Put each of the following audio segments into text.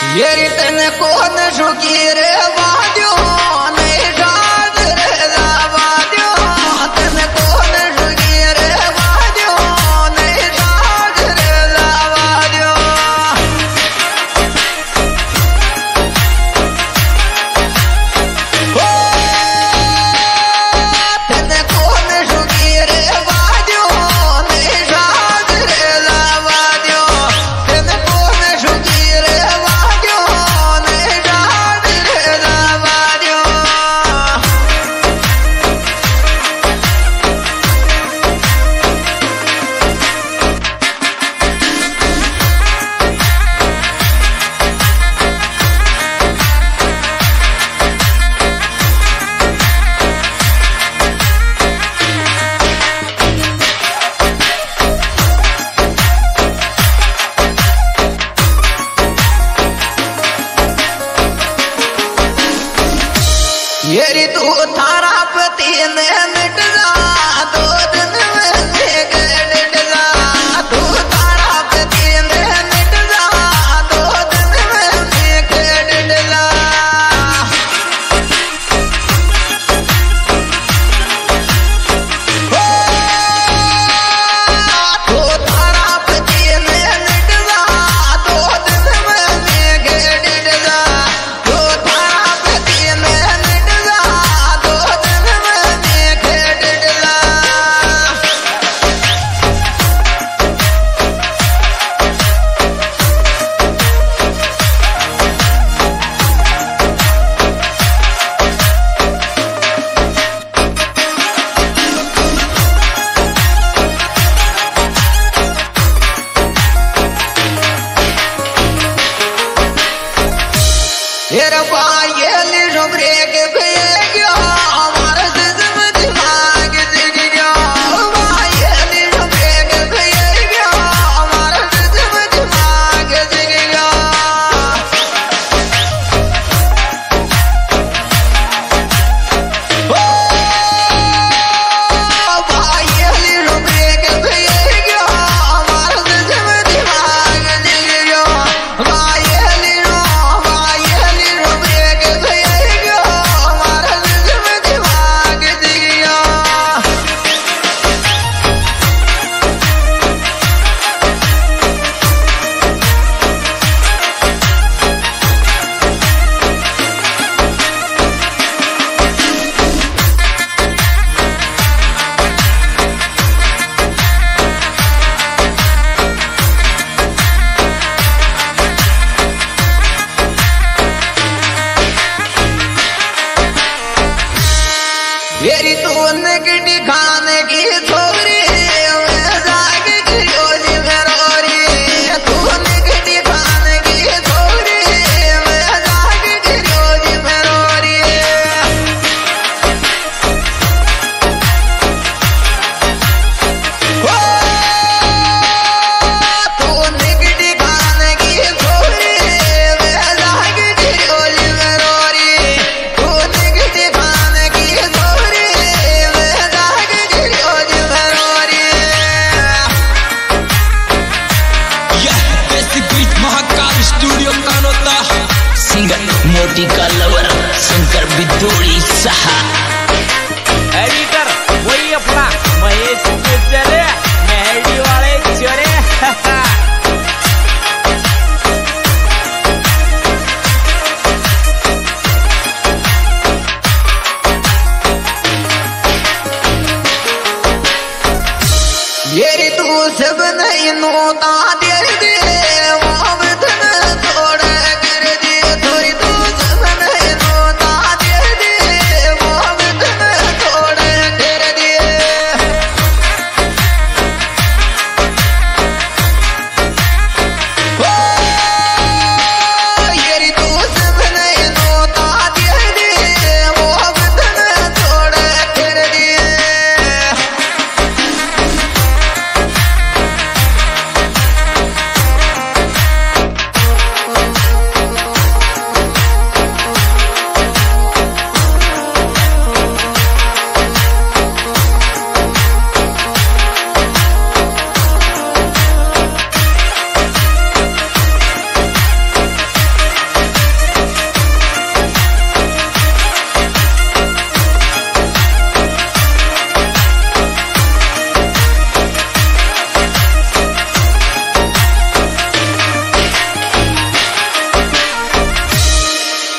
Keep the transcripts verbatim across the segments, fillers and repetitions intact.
ये रितन कौन सुखी रे वाद्यो नहीं जाग रे वाद्यो तन कौन सुखी रे वाद्यो नहीं जाग रे वाद्यो ओ तन कौन सुखी रे वाद्यो नहीं जाग रे वाद्यो तन कौन सुखी रे ये तू थारा पति ने मिट जा दो दिन में देख डिट जा तू थारा पति ने मिट जा दो दिन में देख डिट जा तू थारा पति ने मिट जा दो दिन में देख डिट जा तू थारा पति ने ये रब्बा ये लिखो ब्रेक पे गया हमारा जिस्म दिमाग जग गया ये लिखो ब्रेक पे गया हमारा जिस्म दिमाग जग गया ओ भाई ये लिखो ब्रेक पे गया हमारा जिस्म दिमाग जग गया भाई येरी तू नगड़ी खाने की छोरी मैं जाग की रोजी मेरोरी तू नगड़ी खाने की छोरी मैं जाग की रोजी मेरोरी ओ तू नगड़ी खाने की छोरी मैं जाग की रोजी मेरोरी तू नगड़ी खाने की सिंगर मोटी का लवर शंकर बिदोड़ी सहा एडिटर वही अपना महेश गुजरे मेहडी वाले चोरे ये तू सब नहीं नोता दे दे तोड़ कर दे थोड़ी तू सब नहीं नोता दे दे वो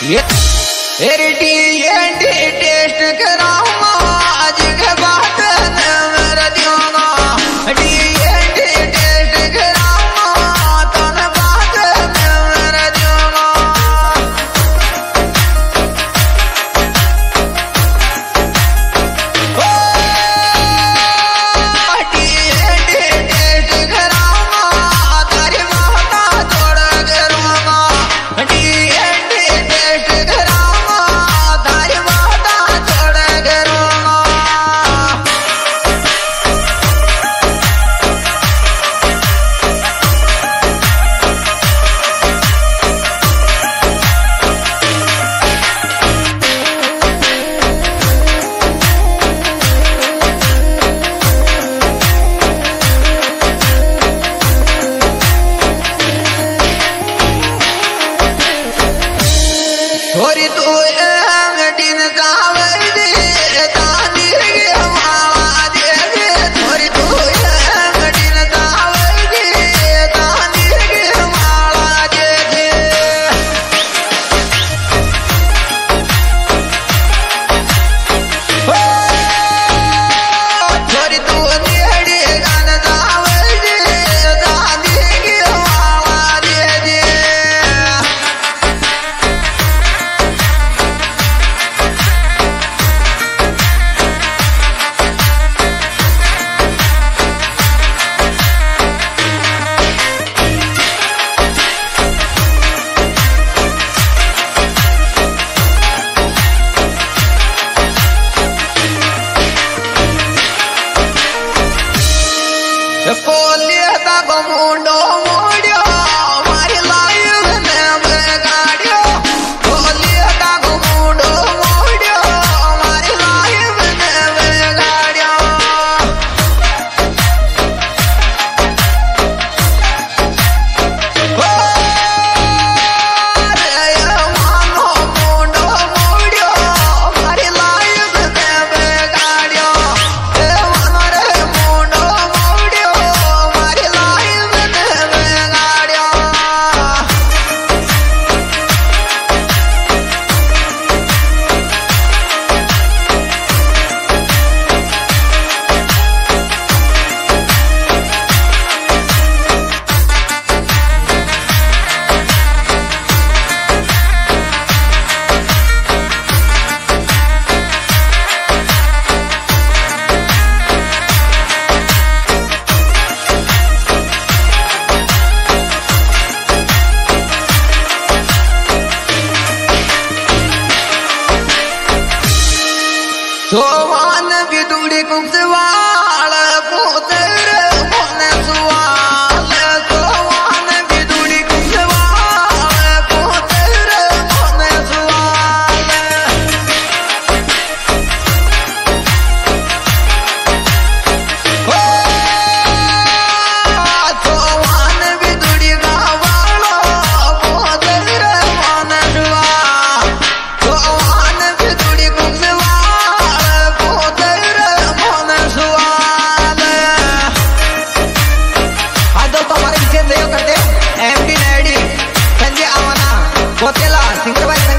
एरटी एंटी टेस्ट कराऊंगा आज के बाद नंबर दूंगा डी एंटी टेस्ट कराऊंगा तन बाद नंबर दूंगा ओ डी एंटी टेस्ट कराऊंगा तारी माता तोड़ करूंगा डी एंटी टेस्ट कराऊंगा तारी माता तोड़ करूंगा थोड़ी तू एंगटीन कावल दे तानी गे मावा दे दे थोड़ी तू एंगटीन कावल दे तानी गे मावा दे दे ओ थोड़ी तू नेड़ी गान कावल दे तानी गे मावा दे दे पोलिया ता मुंडो मोड़ियो मारी लाइव ने बगाड़ियो पोलिया ता मुंडो मोड़ियो मारी लाइव ने बगाड़ियो ओ रे मानो मुंडो मोड़ियो मारी लाइव ने बगाड़ियो ए मानो रे मुंडो मोड़ियो मारी लाइव ने बगाड़ियो सोवान बिदुड़ी कुंसवाल पुत्र मोन सुवाल सोवान बिदुड़ी कुंसवाल पुत्र मोन सुवाल ओ सोवान बिदुड़ी गावालो पुत्र मोन सुवाल सोवान बिदुड़ी कुंसवाल करते एम डी नायडी संजय आवाना कोतेला सिंगर